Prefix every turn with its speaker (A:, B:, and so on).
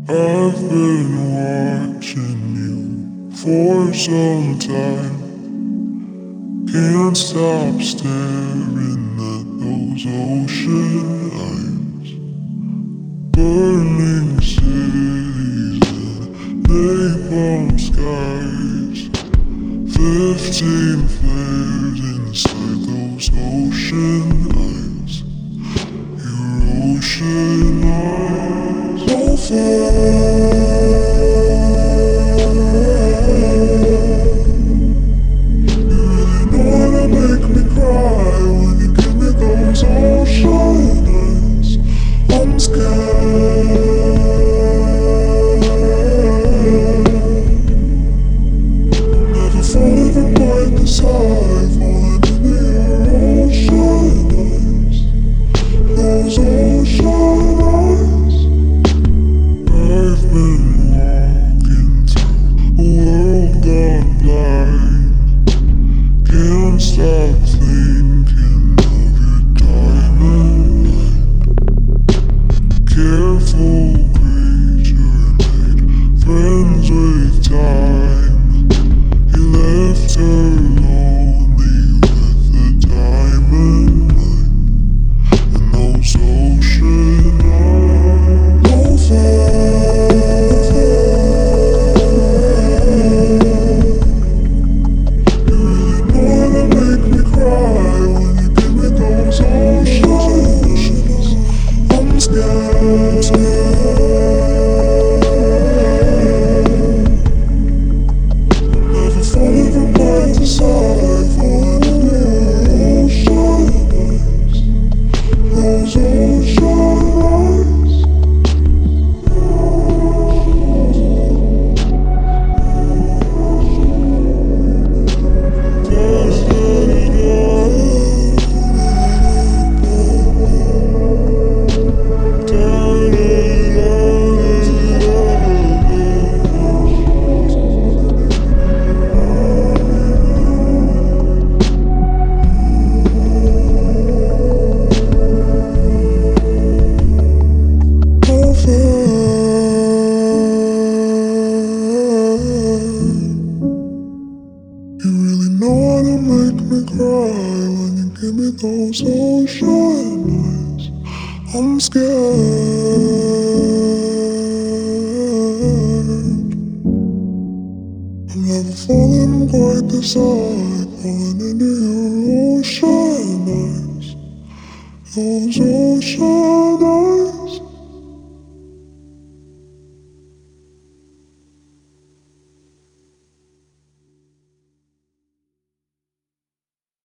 A: I've been watching you for some time. Can't stop staring at those ocean eyes. Burning cities and napalm skies. 15 flares inside those ocean eyes. Your ocean eyes. No fair. Make me cry when you give me those ocean eyes. I'm scared. Never fall even quite this high, falling into your ocean eyes. Those ocean eyes. I've been walking through a world gone blind. Can't stop thinking of your diamond mind. Careful creature made friends with time. He left her lonely with a diamond mind and those ocean eyes. No fair. Give me those ocean eyes. I'm scared. I'm never falling quite this high, falling into your ocean eyes. Those ocean